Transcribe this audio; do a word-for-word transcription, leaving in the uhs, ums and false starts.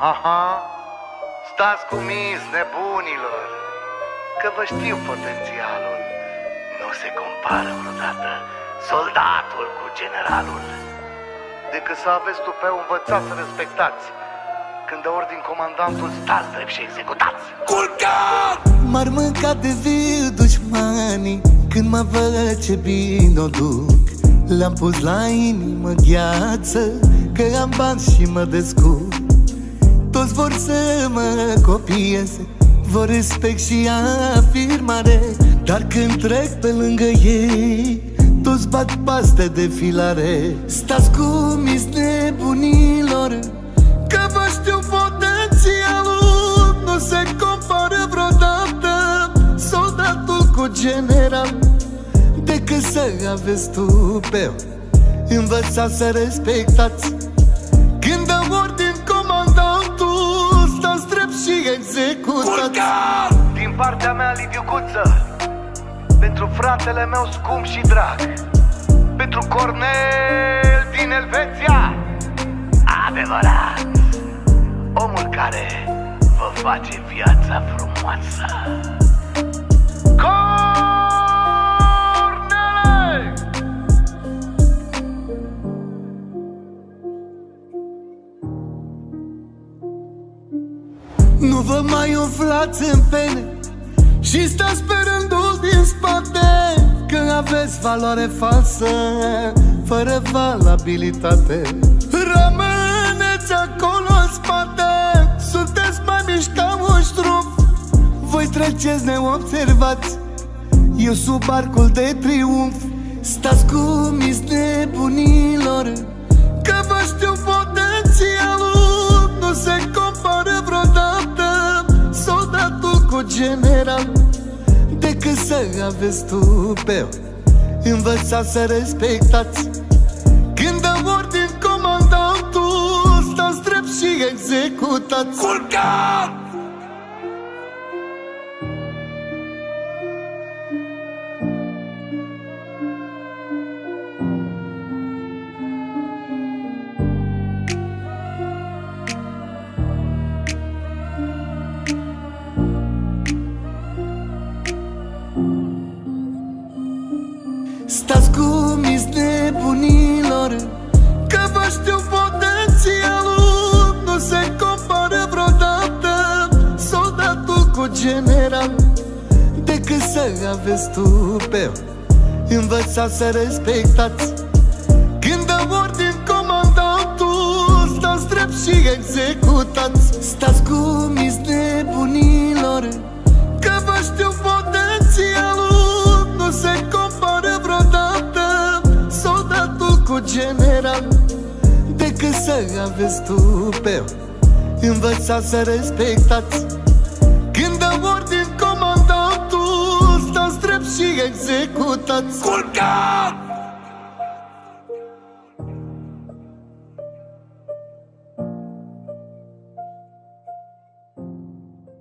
Aha, stați cu mis, nebunilor, că vă știu potențialul. Nu se compară vreodată soldatul cu generalul. Decât să aveți tupeu învățați să respectați. Când dă ordin comandantul, stați drept și executați. Culcat! M-ar mânca de viu dușmanii când mă văd ce bine o duc. Le-am pus la inimă gheață, că am bani și mă descurc. Toți vor să mă copieze, vor respect și afirmare, dar când trec pe lângă ei, toți bat paste de filare. Stați cu mis nebunilor, că vă știu potențialul. Nu se compară vreodată soldatul cu general. Decât să aveți tupeu, învățați să respectați. Când dăm ordin comandantul, stați drept și executați. Din partea mea, Liviu Guță, pentru fratele meu scump și drag, pentru Cornel din Elveția, adevărat, omul care vă face viața frumoasă. Cornele! Nu vă mai umflați în pene și stați pe rândul din spate, că aveți valoare falsă, fără valabilitate. Rămâneți acolo în spate, sunteți mai mici ca un ștrumf. Voi treceți neobservați, eu sub arcul de triumf. Stați cu mis nebunilor, că vă știu potențialul. Nu se compară vreodată soldatul cu general. Decât să aveți tupeu, învățați să respectați. Când dăm ordin comandantul, stați drept și executați. Culcat! Stați cu mis nebunilor, că vă știu potențialul. Nu se compară vreodată soldatul cu general. Decât să aveți tupeu, învățați să respectați. Când dăm ordin comandantul, stați drept și executați. Stați cu mis nebunilor, că vă știu potențialul. Nu se compară vreodată soldatul cu general. Decât să aveți tupeu, învățați să respectați. Când dăm ordin comandantul, stați drept și executați. Culcat!